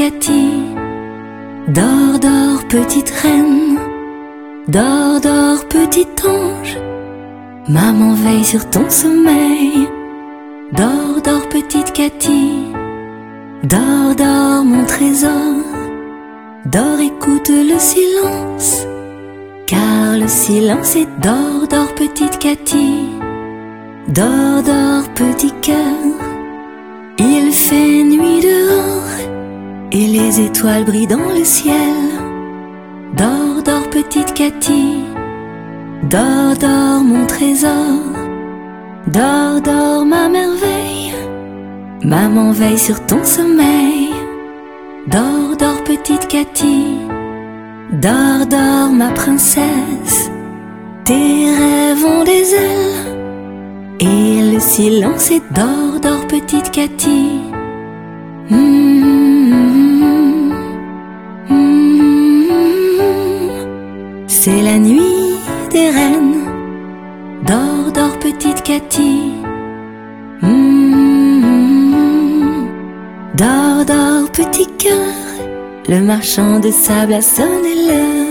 Cathy. Dors, dors, petite reine. Dors, dors, petit ange. Maman veille sur ton sommeil. Dors, dors, petite Cathy. Dors, dors, mon trésor. Dors, écoute le silence. Car le silence est dors, dors, petite Cathy. Dors, dors, petit cœur. Il fait nuit dehors et les étoiles brillent dans le ciel. Dors, dors, petite Cathy. Dors, dors, mon trésor. Dors, dors, ma merveille. Maman veille sur ton sommeil. Dors, dors, petite Cathy. Dors, dors, ma princesse. Tes rêves ont des ailes et le silence est dors, dors, petite Cathy. C'est la nuit des reines. Dors, dors, petite Cathy. Dors, dors, petit cœur. Le marchand de sable a sonné l'heure.